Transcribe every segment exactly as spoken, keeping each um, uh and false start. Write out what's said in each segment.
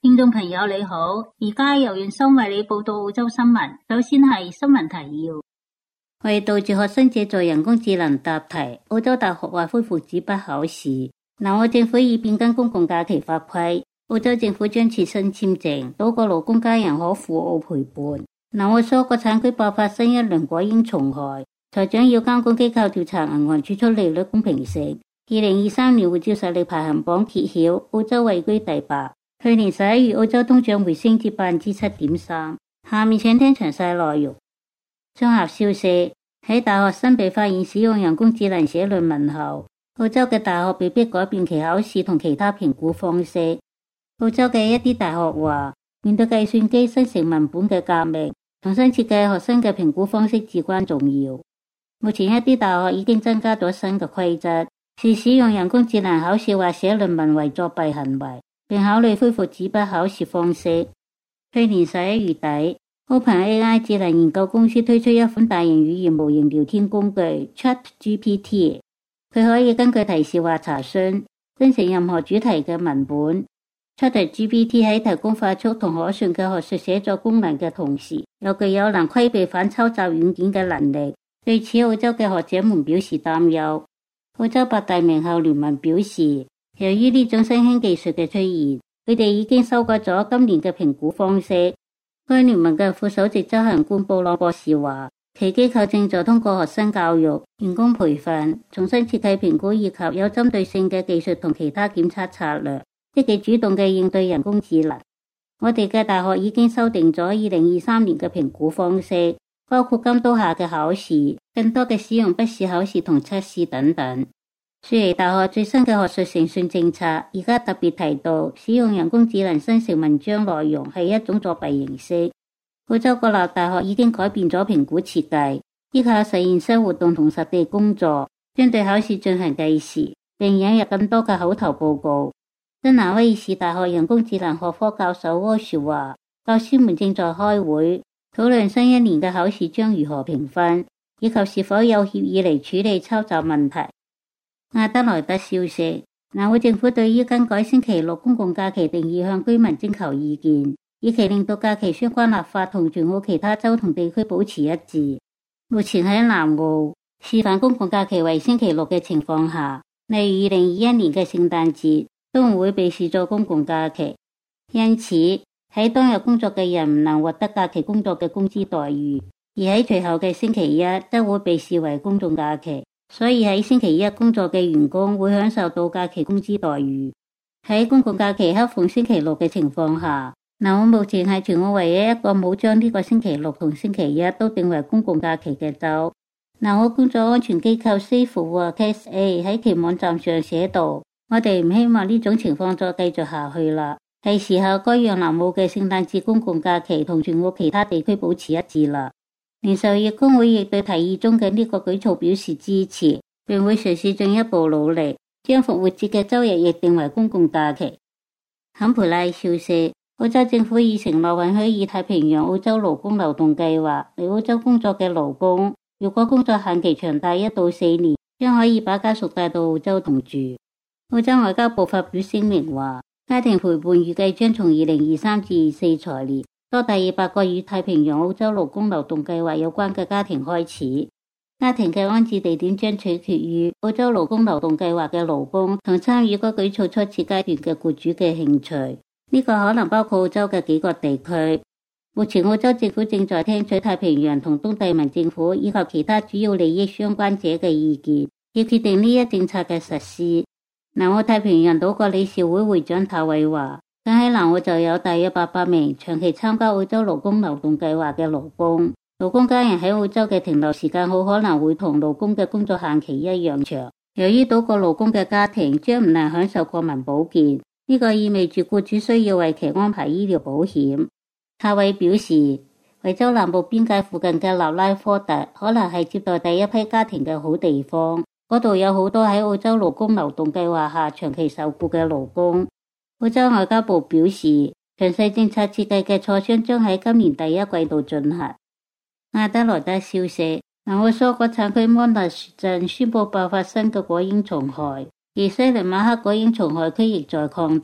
聽眾朋友你好，而家由袁生為你報道澳洲新聞。首先係新聞提要。為導致學生借助人工智能答題，澳洲大學話恢復紙筆考試。南澳政府已變更公共假期法規，澳洲政府將設新簽證，多個勞工家人可赴澳陪伴。南澳所國產區爆發新一輪果蠅蟲害，財長要監管機構調查銀行儲蓄利率公平性。二零二三年護照實力排行榜揭曉，澳洲位居第八。去年十一月澳洲通脹回升至百分之七點三。下面請聽詳細內容。綜合消息，喺大學生被發現使用人工智能寫論文後，澳洲嘅大學被迫改變其考試同其他評估方式。澳洲嘅一啲大學話，面對計算機生成文本嘅革命，重新設計學生嘅評估方式至關重要。目前一啲大學已經增加咗新嘅規則，是使用人工智能考試或寫論文為作弊行為，並考慮恢復紙筆考試方式。去年十一月底 ，OpenAI 智能研究公司推出一款大型語言模型聊天工具 ChatGPT， 佢可以根據提示或查詢生成任何主題嘅文本。ChatGPT 喺提供快速同可信嘅學術寫作功能嘅同時，又具有能規避反抄襲軟件嘅能力。對此，澳洲嘅學者們表示擔憂。澳洲八大名校聯盟表示，由於呢種新興技術嘅出現，佢哋已經修改咗今年嘅評估方式。該聯盟嘅副首席執行官布朗博士話，其機構正在通過學生教育、員工培訓、重新設計評估以及有針對性嘅技術同其他檢測策略，積極主動嘅應對人工智能。我哋嘅大學已經修訂咗二零二三年嘅評估方式，包括監督下嘅考試、更多嘅使用筆試考試同測試等等。雪梨大學最新嘅學術誠信政策而家特別提到，使用人工智能生成文章內容係一種作弊形式。澳洲國立大學已經改變咗評估設計，依靠實驗室活動同實地工作，將對考試進行計時，並引入更多嘅口頭報告。新南威爾士大學人工智能學科教授沃殊話，教師們正在開會討論新一年嘅考試將如何評分，以及是否有協議嚟處理抄襲問題。阿德萊德消息，南澳政府對於更改星期六公共假期定義向居民徵求意見，以期令到假期相關立法同全澳其他州同地區保持一致。目前喺南澳示範公共假期為星期六嘅情況下，例如二零二一年嘅聖誕節都唔會被視作公共假期，因此喺當日工作嘅人唔能獲得假期工作嘅工資待遇，而喺隨後嘅星期一則會被視為公眾假期。所以喺星期一工作嘅員工會享受到假期工資待遇。喺公共假期恰逢星期六嘅情況下，南澳目前係全澳唯一一個冇將呢個星期六同星期一都定為公共假期嘅州。南澳工作安全機構 Safe A 喺其網站上寫道，我哋唔希望呢種情況再繼續下去啦，係時候該讓南澳嘅聖誕節公共假期同全澳其他地區保持一致啦。零售業工會亦對提議中嘅呢個舉措表示支持，並會嘗試進一步努力，將復活節嘅周日亦定為公共假期。坎培拉消息，澳洲政府已承諾允許以太平洋澳洲勞工流動計劃嚟澳洲工作嘅勞工，如果工作限期長達一到四年，將可以把家屬帶到澳洲同住。澳洲外交部發表聲明話，家庭陪伴預計將從二零二三至二四財年多達二百個與太平洋澳洲勞工流動計劃有關嘅家庭開始。家庭嘅安置地點將取決於澳洲勞工流動計劃嘅勞工同參與該舉措初次階段嘅僱主嘅興趣。呢、這個可能包括澳洲嘅幾個地區。目前澳洲政府正在聽取太平洋同東帝汶政府以及其他主要利益相關者嘅意見，以決定呢一政策嘅實施。南澳太平洋島國理事會會長塔偉話，咁喺南澳就有大約八百名長期參加澳洲勞工流動計劃嘅勞工，勞工家人喺澳洲嘅停留時間好可能會同勞工嘅工作限期一樣長。由於島國勞工嘅家庭將唔能享受國民保健，呢、這個意味住僱主需要為其安排醫療保險。塔偉表示，維州南部邊界附近嘅納拉科特可能係接待第一批家庭嘅好地方，嗰度有好多喺澳洲勞工流動計劃下長期受僱嘅勞工。澳洲外交部表示，詳細政策設計嘅磋商將喺今年第一季度進行。阿德萊德消息，南澳所國產區摩納什鎮宣布爆發新嘅果蠅蟲害，而西寧馬克果蠅蟲害區亦在擴大。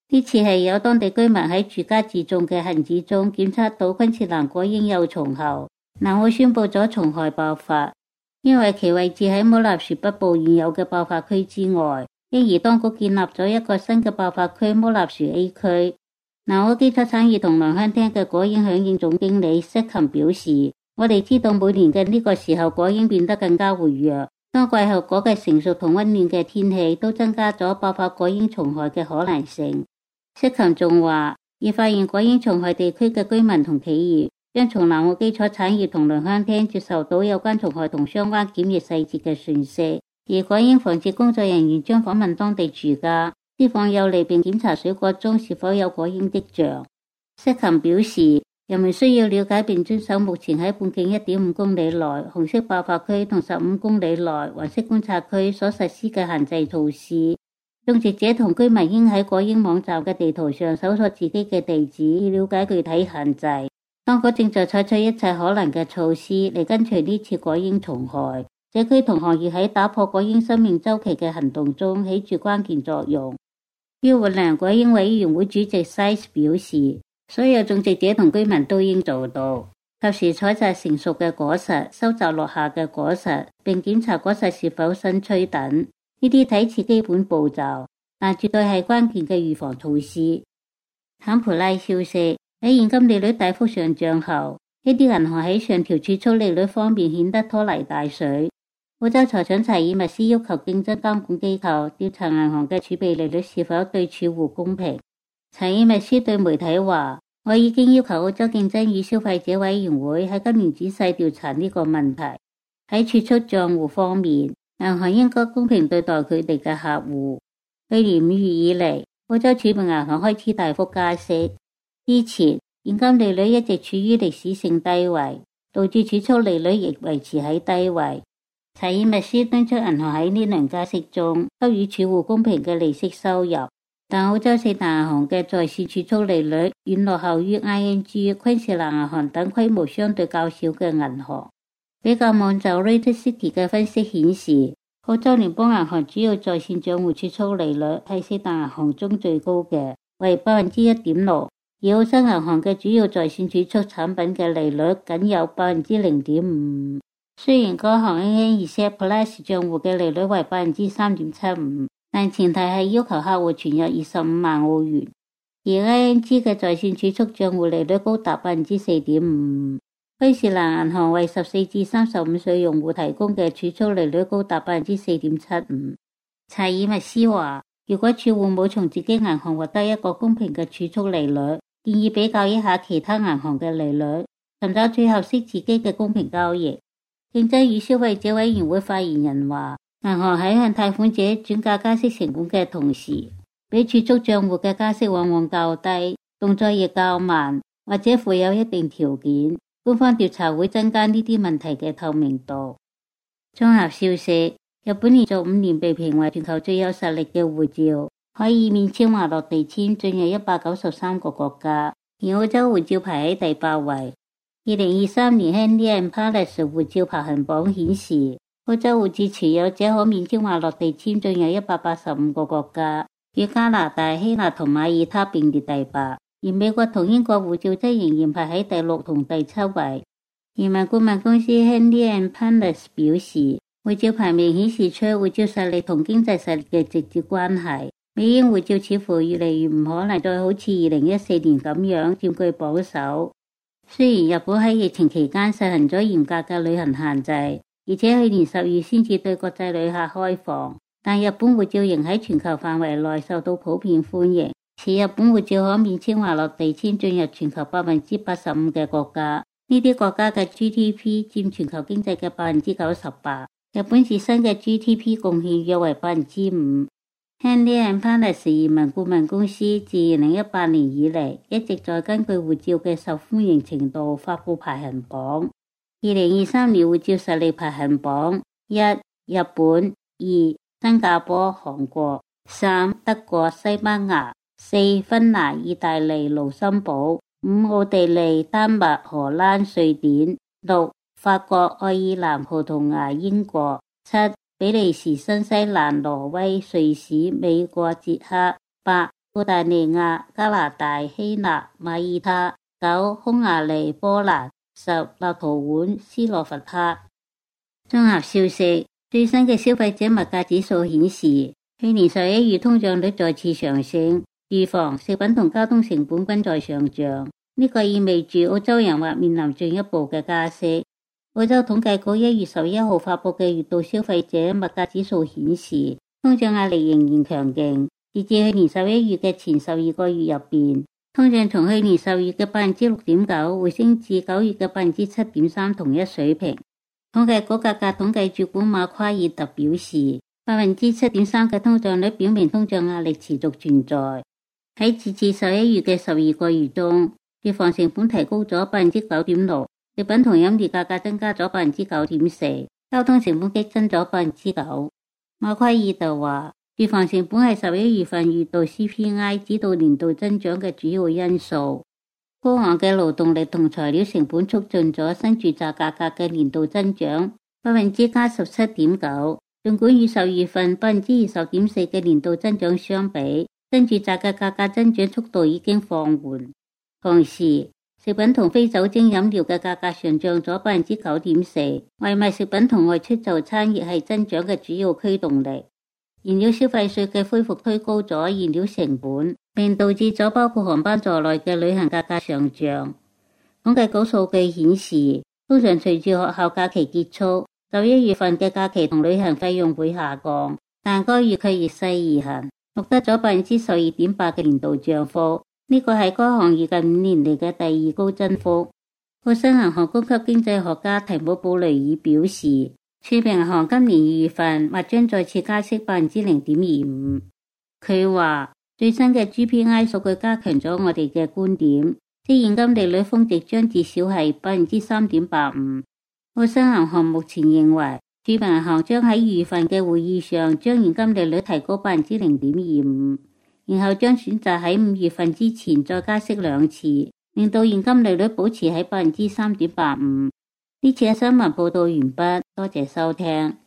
呢次係有當地居民喺住家自種嘅杏子中檢測到昆士蘭果蠅幼蟲後，南澳宣布咗蟲害爆發，因為其位置喺冇納殊北部現有嘅爆發區之外，因而當局建立咗一個新嘅爆發區冇納殊 A 區。南澳基礎產業同糧香廳嘅果蠅響應總經理釋琴表示，我哋知道每年嘅呢個時候果蠅變得更加活躍，當季候果嘅成熟同溫暖嘅天氣都增加咗爆發果蠅蟲害嘅可能性。釋琴仲話，已發現果蠅蟲害地區嘅居民同企業將從南澳基礎產業同糧香廳接受到有關蟲害同相關檢疫細節嘅訊息，而果蠅防治工作人員將訪問當地住家，施放有利並檢查水果中是否有果蠅跡象。釋琴表示，人們需要了解並遵守目前喺半徑一點五公里內紅色爆發區同十五公里內黃色觀察區所實施嘅限制措施。種植者同居民應喺果蠅網站嘅地圖上搜索自己嘅地址，以了解具體限制。當局正在採取一切可能嘅措施嚟根除呢次果蠅蟲害。社區同行業喺打破果蠅生命週期嘅行動中起住關鍵作用。於活良果蠅委員會主席 Size 表示，所有種植者同居民都應做到及時採摘成熟嘅果實，收集落下嘅果實，並檢查果實是否新催等。呢啲睇似基本步驟，但絕對係關鍵嘅預防措施。坎培拉消息，喺現金利率大幅上漲後，一啲銀行喺上調儲蓄利率方面顯得拖泥帶水。澳洲財長查爾密斯要求競爭監管機構調查銀行嘅儲備利率是否對儲戶公平。查爾密斯對媒體話，我已經要求澳洲競爭與消費者委員會喺今年仔細調查呢個問題。喺儲蓄賬戶方面，銀行應該公平對待佢哋嘅客戶。去年五月以嚟，澳洲儲備銀行開始大幅加息。之前現金利率一直處於歷史性低位，導致儲蓄利率亦維持喺低位。查爾密斯敦促銀行喺呢輪加息中給予儲戶公平嘅利息收入，但澳洲四大銀行嘅在線儲蓄利率遠落後於 I N G、昆士蘭銀行等規模相對較小嘅銀行。比較網站 Rate City 嘅分析顯示，澳洲聯邦銀行主要在線賬戶儲蓄利率係四大銀行中最高嘅，為百分之一點六，而澳洲銀行嘅主要在線儲蓄產品嘅利率僅有百分之零點五。雖然該行 A N Z Plus 賬戶嘅利率為百分之三點七五，但前提係要求客戶存入二十五萬澳元，而 I N G 嘅在線儲蓄賬戶利率高達百分之四點五。昆士蘭銀行為十四至三十五歲用戶提供嘅儲蓄利率高達百分之四點七五。查爾密斯話，如果儲戶冇從自己銀行獲得一個公平嘅儲蓄利率，建議比較一下其他銀行嘅利率，尋找最合適自己嘅公平交易。競爭與消費者委員會發言人話，銀行喺向貸款者轉嫁加息成本嘅同時，比儲蓄賬戶嘅加息往往較低，動作亦較慢，或者附有一定條件。官方調查會增加呢啲問題嘅透明度。綜合消息，日本連續五年被評為全球最有實力嘅護照，可以免簽證落地簽進入一百九十三個國家，而澳洲護照排喺第八位。二零二三年 Henley and Partners 護照排行榜顯示，澳洲護照持有者可免簽證落地簽進入一百八十五個國家，與加拿大、希臘同馬耳他並列第八。而美國同英國護照則仍然排喺第六同第七位。移民顧問公司 Henley and Partners 表示，護照排名顯示出護照實力同經濟實力嘅直接關係。美英護照似乎越嚟越唔可能再好似二零一四年咁樣佔據榜首。雖然日本喺疫情期間實行咗嚴格嘅旅行限制，而且去年十月先至對國際旅客開放，但日本護照仍喺全球範圍內受到普遍歡迎。此日本護照可免簽或落地簽進入全球百分之八十五嘅國家，呢啲國家嘅 G D P 佔全球經濟嘅百分之九十八，日本自身嘅 G D P 貢獻約為百分之五。Henley and Partners 移民顧問公司自二零一八年以嚟一直在根據護照嘅受歡迎程度發佈排行榜。二零二三年護照實力排行榜：一、日本；二、新加坡、韓國；三、德國、西班牙。四、芬蘭、意大利、盧森堡；五、奧地利、丹麥、荷蘭、瑞典；六、法國、愛爾蘭、葡萄牙、英國；七、比利時、新西蘭、挪威、瑞士、美國、捷克；八、 澳大利亞、加拿大、希臘、馬耳他；九、匈牙利、波蘭；十、立陶宛、斯洛伐克。綜合消息，最新嘅消費者物價指數顯示，去年十一月通脹率再次上升，住房、食品同交通成本均在上漲。呢個意味住澳洲人或面臨進一步嘅加息。澳洲統計局一月十一號發佈嘅月度消費者物價指數顯示，通脹壓力仍然強勁。截至去年十一月嘅前十二個月入邊，通脹從去年十月嘅百分之六點九回升至九月嘅百分之七點三同一水平。統計局價格統計主管馬夸爾特表示，百分之七點三嘅通脹率表明通脹壓力持續存在。喺截至十一月嘅十二個月中，住房成本提高咗百分之九點六，食品同飲料價格增加咗百分之九點四，交通成本激增咗百分之九。馬夸爾特話，住房成本係十一月份月度 C P I 指導年度增長嘅主要因素。高昂嘅勞動力同材料成本促進咗新住宅價格嘅年度增長百分之加十七點九。儘管與十月份百分之二十點四嘅年度增長相比，新住宅嘅價格增長速度已經放緩。同時，食品同非酒精飲料嘅價格上漲咗百分之九點四，外賣食品同外出就餐亦係增長嘅主要驅動力。燃料消費稅嘅恢復推高咗燃料成本，並導致咗包括航班在內嘅旅行價格上漲。統計局數據顯示，通常隨住學校假期結束，十一月份嘅假期同旅行費用會下降，但該月卻逆勢而行，錄得咗百分之十二點八嘅年度漲幅。呢個係該行業近五年嚟嘅第二高增幅。澳新銀行高級經濟學家提姆布雷爾表示，儲備銀行今年二月份或將再次加息百分之零點二五。佢話最新嘅 G P I 數據加強咗我哋嘅觀點，即現金利率峰值將至少係百分之三點八五。澳新銀行目前認為，儲備銀行將喺二月份嘅會議上將現金利率提高百分之零點二五。然後將選擇喺五月份之前再加息兩次，令到現金利率保持喺百分之三點八五。呢次嘅新聞報道完畢，多謝收聽。